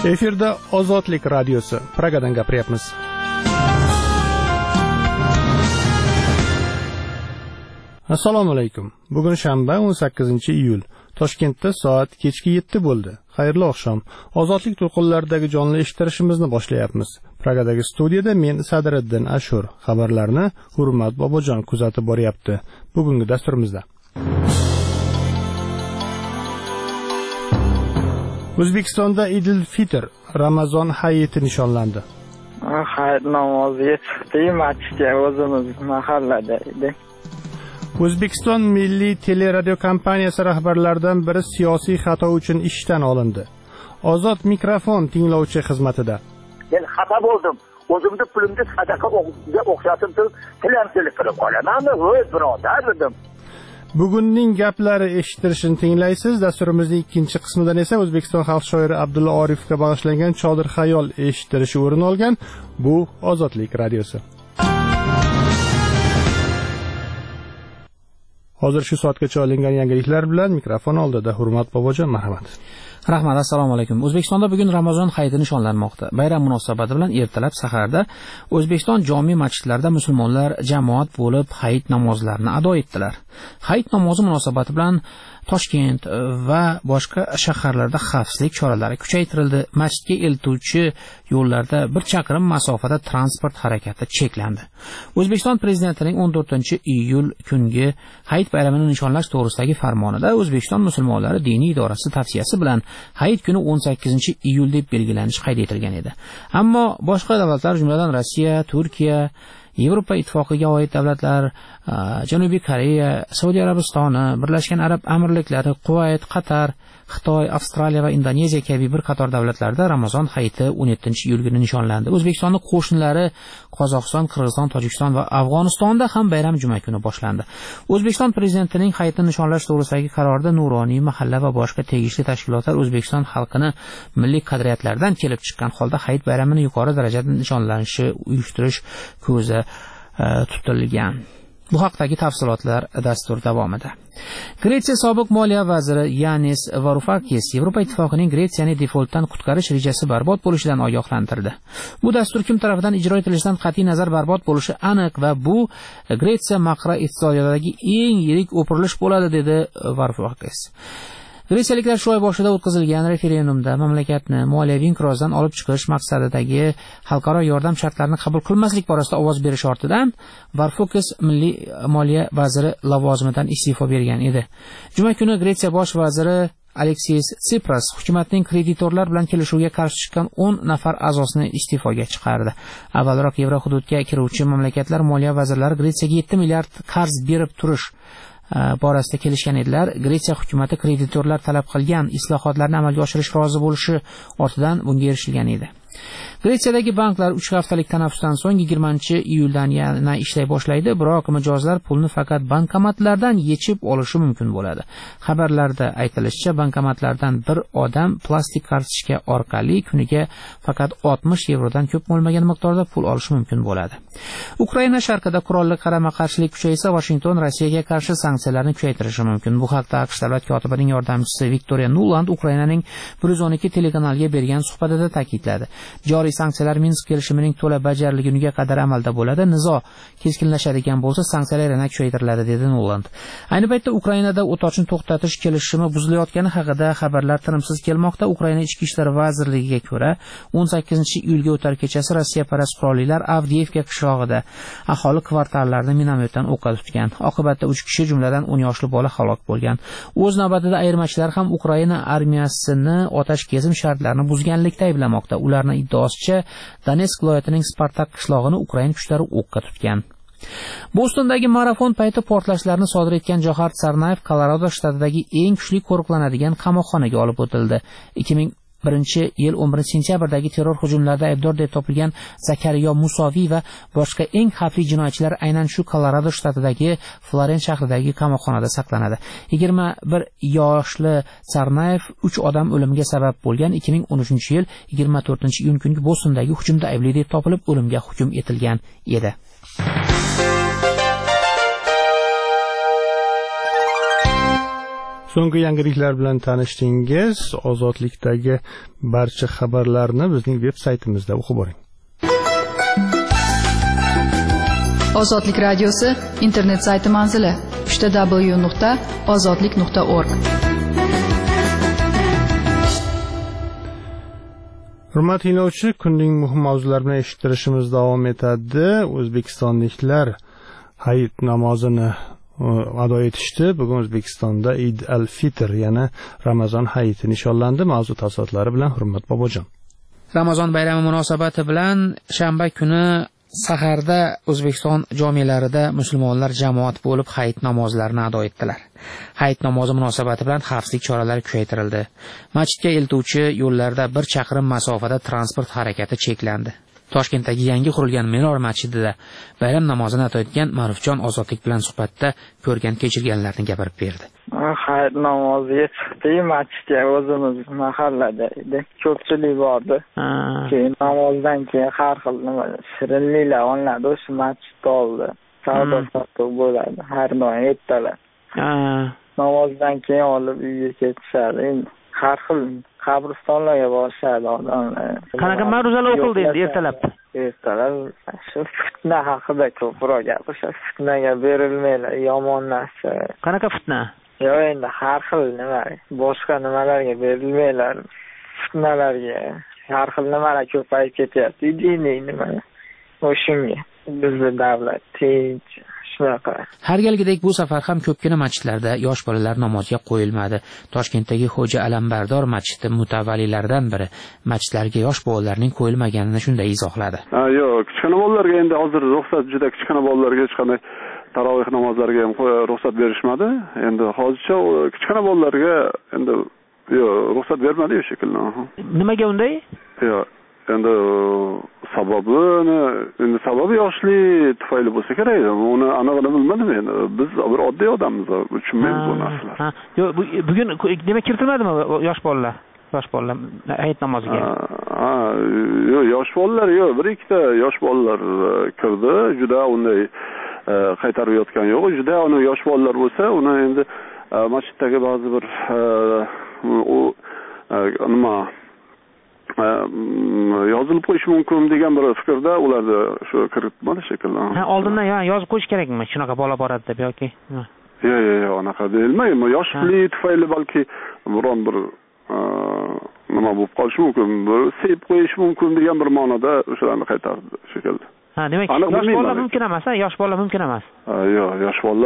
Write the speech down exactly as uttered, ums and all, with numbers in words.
Efirda Ozodlik radiosi. Pragadan gapiryapmiz. Assalomu alaykum. Bugun shanba o'n sakkizinchi iyul. Toshkentda soat kechki yetti bo'ldi. Xayrli oqshom. Ozodlik to'lqinlaridagi jonli eshittirishimizni boshlayapmiz. Pragadagi studiyada men Sadriddin Ashur. Xabarlarni Hurmat Bobojon kuzatib boryapti. Bugungi dasturimizda O'zbekistonda Idil Fitr Ramazon hayiti nishonlandi. Hayit namoziga chiqdik, masjidga o'zimiz mahallada edi. O'zbekiston Milliy teleradio kompaniyasi rahbarlaridan biri siyosiy xato uchun ishdan olindi. Ozod mikrofon tinglovchi xizmatida. Men xato bo'ldim. O'zimni pulimni sadaqa o'xshatib turib, tilamchilik qilib qolamanmi? Voy birodar dedim. Bugunning gaplari eshittirishini tinglaysiz. Dasturimizning ikkinchi qismidan esa O'zbekiston xalq shoiri Abdulla Orifga bag'ishlangan Chodir xayol eshittirishi o'rin olgan. Bu Ozodlik radiosi. Hozir shu soatgacha olingan yangiliklar bilan mikrofon oldida Hurmat Bobojon, marhamat. Rahmat, assalomu alaykum. O'zbekistonda bugun Ramazon hayiti nishonlanmoqda. Bayram munosabati bilan ertalab saharda O'zbekiston jome masjidlarida musulmonlar jamoat bo'lib hayit namozlarini ado etdilar. Hayit namozi munosabati bilan Toshkent va boshqa shaharlarda xavfsizlik choralari kuchaytirildi. Masjidga eltuvchi yo'llarda bir chaqirim masofada transport harakati cheklandi. O'zbekiston prezidentining o'n to'rtinchi iyul kungi hayit bayramini nishonlash to'g'risidagi farmonida O'zbekiston musulmonlari diniy idorasi tavsiyasi bilan hayit kuni o'n sakkizinchi iyul deb belgilanishi qayd etilgan edi. Ammo boshqa davlatlar, jumladan Rossiya, Turkiya, Yevropa ittifoqiga oid davlatlar, Janubiy Koreya, Saudiya Arabistoni, Birlashgan Arab Amirliklari, Kuvayt, Qatar, Xitoy, Avstraliya va Indoneziya kabi bir qator davlatlarda Ramazon hayiti o'n yettinchi iyul kuni nishonlandi. O'zbekistonning qo'shnilari Qozog'iston, Qirg'iziston, Tojikiston va Afg'onistonda ham bayram juma kuni boshlandi. O'zbekiston prezidentining hayitini nishonlash to'g'risidagi qarorda nuroniy mahalla va boshqa tegishli tashkilotlar O'zbekiston xalqini milliy qadriyatlardan kelib chiqqan holda hayit bayramini yuqori darajada nishonlanishi uyushtirish ko'zi tutilgan. Bu haqdagi tafsilotlar dastur davomida. Gretsiya sobiq moliya vaziri Yanis Varoufakis Yevropa ittifoqining Gretsiyani defoltdan qutqarish rejasi barbod bo'lishidan ogohlantirdi. Bu dastur kim tomonidan ijro etilishidan qat'iy nazar barbod bo'lishi aniq va bu Gretsiya makro iqtisodiyotidagi eng yirik o'pirilish bo'ladi, dedi Varoufakis. Gretsiyaliklar shu oy boshida o'tkazilgan referendumda mamlakatni moliyaviy inqirozdan olib chiqish maqsadidagi xalqaro yordam shartlarini qabul qilmaslik borasida ovoz berish ortidan Varoufakis milliy moliya vaziri lavozimidan iste'fo bergan edi. Juma kuni Gretsiya bosh vaziri Aleksis Tsipras hukumatning kreditorlar bilan kelishuvga qarshi chiqqan o'n nafar a'zosini iste'foga chiqardi. Avvalroq yevro hududga kiruvchi mamlakatlar moliya vazirlari Gretsiyaga yetti milliard qarz berib turish borasida kelishgan edilar. Gretsiya hukumati kreditorlar talab qilgan islohotlarni amalga oshirish rozi bo'lishi ortidan bunga erishilgan edi. Gretsiyadagi banklar uch haftalik tanaffusdan so'ng yigirmanchi iyuldan yana ishlay boshlaydi, biroq mijozlar pulni faqat bankomatlardan yechib olishi mumkin bo'ladi. Xabarlarda aytilishicha, bankomatlardan bir odam plastik kartochka orqali kuniga faqat oltmish yevrodan ko'p bo'lmagan miqdorda pul olishi mumkin bo'ladi. Ukraina sharqida qurolli qarama-qarshilik kuchaysa, Washington Rossiyaga qarshi sanksiyalarni kuchaytirishi mumkin. Bu haqda AQSh davlat kotibining yordamchisi Viktoriya Nuland Ukrainaning bir yuz o'n ikki telekanaliga bergan suhbatida ta'kidladi. Joriy sanksiyalar Minsk kelishimining to'la bajarilguniga qadar amalda bo'ladi. Nizo keskinlashadigan bo'lsa, sanksiyalar yana kuchaytiriladi, dedi Nuland. Ayni paytda Ukrainada o'tochni to'xtatish kelishimi buzilayotgani haqida xabarlar tinimsiz kelmoqda. Ukraina ichki ishlar vazirligiga ko'ra, o'n sakkizinchi iyulga o'tar kechasi Rossiya parast qurollilar Avdiivka qishlog'ida aholi kvartallarni minomyotdan o'qqa tutgan. Oqibatda uch kishi, jumladan o'n yoshli bola halok bo'lgan. O'z navbatida ayirmachilar ham Ukraina armiyasini otash kezim shartlarini buzganlikda ayblamoqda. Ularning iddaosicha Donetsk viloyatining Spartak qishlog'ini Ukraina kuchlari o'qqa tutgan. Bostondagi marafon payti portlashlarni sodir etgan Johar Tsarnayev Kolorado shtatidagi eng kuchli qo'riqlanadigan qamoqxonaga olib o'tildi. ikki ming birinchi yil o'n birinchi sentyabrdagi terror hujumlarida aybdor deb topilgan Zakariyo Musoviy va boshqa eng xavfli jinoyatchilar aynan shu Kolorado shtatidagi Florens shahridagi qamoqxonada saqlanadi. yigirma bir yoshli Tsarnayev uch odam o'limiga sabab bo'lgan ikki ming o'n uchinchi yil yigirma to'rtinchi iyun kungi Bostondagi hujumda aybli deb topilib o'limga hukm etilgan edi. So'nggi yangiliklar bilan tanishdingiz. Ozodlikdagi barcha xabarlarni bizning veb saytimizda o'qib boring. Ozodlik radiosi internet sayti manzili w w w nuqta ozodlik nuqta org. Hurmatli tinglovchi, kunning muhim mavzulari bilan eshittirishimiz davom etadi. O'zbekistonliklar hayit namozini ado etishdi. Bugun O'zbekistonda Eid al-Fitr, ya'ni Ramazon hayiti nishonlandi. Mavzu tafsilotlari bilan Hurmat Bobojon. Ramazon bayrami munosabati bilan shanba kuni saharda O'zbekiston jomelarida musulmonlar jamoat bo'lib hayit namozlarini ado etdilar. Hayit namozi munosabati bilan xavfsizlik choralari kuchaytirildi. Masjidga eltuvchi yo'llarda bir chaqirim masofada transport harakati cheklandi. Toshkentdagi yangi qurilgan Minor masjidida bayram namozini ado etgan Ma'rufjon Ozodlik bilan suhbatda ko'rgan kechirganlarini gapirib berdi. Hayit namoziga chiqdik, masjidga o'zimiz mahallada edi. Ko'pchilik bordi. Keyin namozdan keyin har xil nima shirinliklar olinadi, o'sha masjidda oldi. Savdo sotuv bo'ladi har doim ertalab. Namozdan keyin olib uyga ketishadi. Endi har xil qabristonlarga borishadi odamlar. Qanaqa ma'ruzalar o'qildi endi ertalab? Ertalab shu fitna haqida ko'proq gapirishadi. Fitnaga berilmaylar, yomon narsa. Qanaqa fitna? Yo'q, endi har xil nima, boshqa nimalarga berilmaylar. Fitnalarga, har xil nimalar ko'payib ketyapti. Diniy nima. O'shunga bizning davlat tinch shunaqa. Har galgidek bu safar ham ko'pgina masjidlarda yosh bolalar namozga qo'yilmadi. Toshkentdagi Xo'ja Alambardor masjidi mutavallilardan biri masjidlarga yosh bolalarning qo'yilmaganini shunday izohladi. Ha, yo'q, kichkina bolalarga endi hozir ruxsat juda kichkina bolalarga hech qanday tarovih namozlariga ham ruxsat berishmadi. Endi hozircha kichkina bolalarga endi yo'q, ruxsat bermadi o'sha shekilli. Nimaga unday? Yo'q. Endi sababini, endi sababi yoshlik tufayli bo'lsa kerak. Uni aniqini bilmadim endi. Biz bir oddiy odammiz, tushunmaymiz bu narsalar. Ha, yo'q, bugun demak kiritilmadimi yosh bolalar? Yosh bolalar hayit namoziga. Ha, yo'q, yosh bolalar yo'q, bir ikkita yosh bolalar kirdi. Juda unday qaytarib yotgan yo'q. Juda uni yosh bolalar bo'lsa, uni endi masjiddagi ba'zi bir u nima yozilib qo'yish mumkin degan bir fikrda ularda shu kiritmadi shekilli. Ha, oldindan ya yozib qo'yish kerakmi? Shunaqa bola boradi deb yoki? Yo'q, yo'q, yo'q, anaqa deyilmaydi. Yoshlik tufayli balki biron bir nima bo'lib qolishi mumkin, bir sevib qo'yish mumkin degan bir ma'noda o'shalarni qaytardi shekilli. Ha, demak yosh bola mumkin emas, yosh bola mumkin emas. Yo'q, yosh bola